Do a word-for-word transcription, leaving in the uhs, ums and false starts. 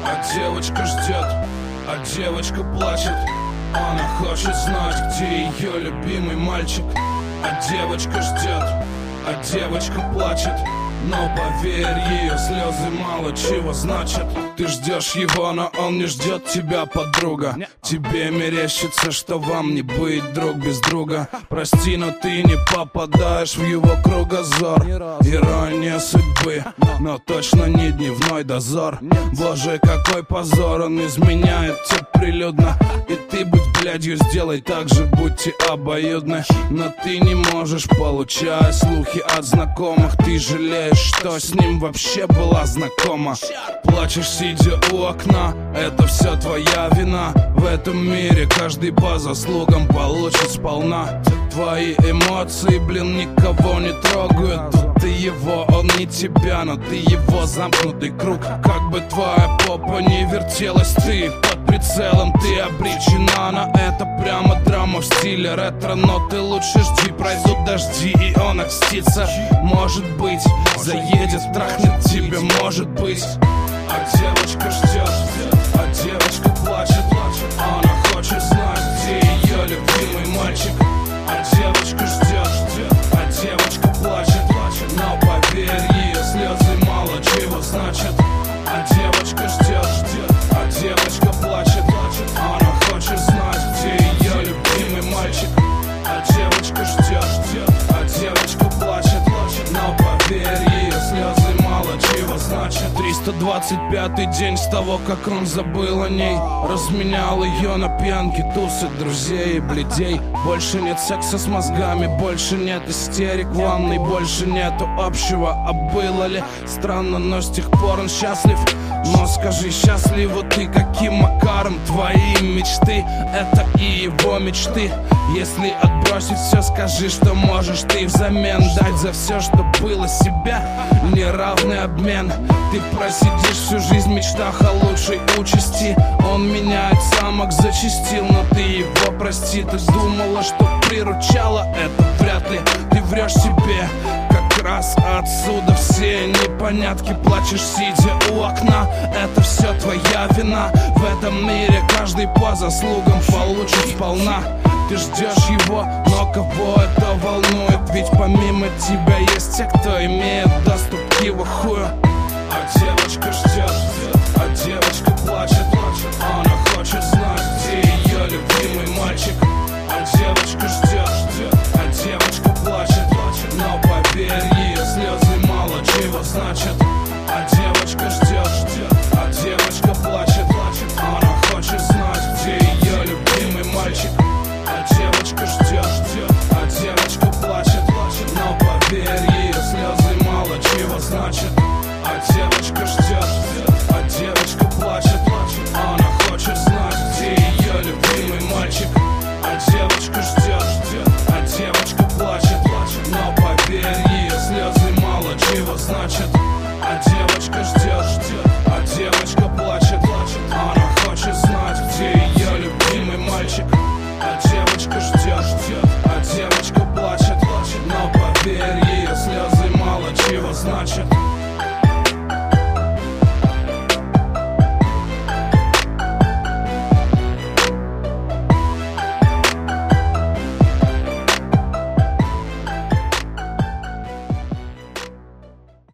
А девочка ждет, а девочка плачет. Она хочет знать, где ее любимый мальчик. А девочка ждет, а девочка плачет. Но поверь, ее слезы мало чего значат. Ты ждешь его, но он не ждет тебя, подруга. Тебе мерещится, что вам не быть друг без друга. Прости, но ты не попадаешь в его кругозор. Ирония судьбы, но точно не дневной дозор. Боже, какой позор, он изменяет тебя прилюдно. И ты будь блядью, сделай так же, будьте обоюдны. Но ты не можешь, получая слухи от знакомых. Ты жалеешь, что с ним вообще была знакома. Плачешь, сидя у окна, это все твоя вина. В этом мире каждый по заслугам получит сполна. Твои эмоции, блин, никого не трогают. Тут ты его, он не тебя, но ты его замкнутый круг. Как бы твоя попа не вертелась, ты под прицелом, ты обречена на это. Прямо драма в стиле ретро, но ты лучше жди. Пройдут дожди, и он окстится. Может быть, заедет, трахнет тебя, может быть. А девочка ждет, а девочка плачет. Она хочет знать, где ее любимый мальчик. А девочка ждет, а девочка плачет. Но поверь, ее слезы мало чего значат. А девочка ждет, а девочка плачет. Она хочет знать, где ее любимый мальчик. А девочка ждет, а девочка плачет. Но поверь, ее слезы мало чего значат. Триста двадцать пятый день с того, как он забыл о ней. Разменял ее на пьянке, тусы, друзей и бледей. Больше нет секса с мозгами, больше нет истерик в ванной, больше нету общего. А было ли странно, но с тех пор он счастлив. Но скажи, счастлива ты каким макаром? Твои мечты — это и его мечты. Если отбросить все, скажи, что можешь ты взамен дать за все, что было себя. Неравный обмен. Ты просидишь всю жизнь в мечтах о лучшей участи. Он меняет самок, зачастил, но ты его прости. Ты думала, что приручала это? Вряд ли. Ты врешь себе. Как раз отсюда все непонятки. Плачешь, сидя у окна. Это все твоя вина. В этом мире каждый по заслугам получит сполна. Ты ждешь его, но кого это волнует? Ведь помимо тебя есть те, кто имеет доступ к его хую. А девочка ждет,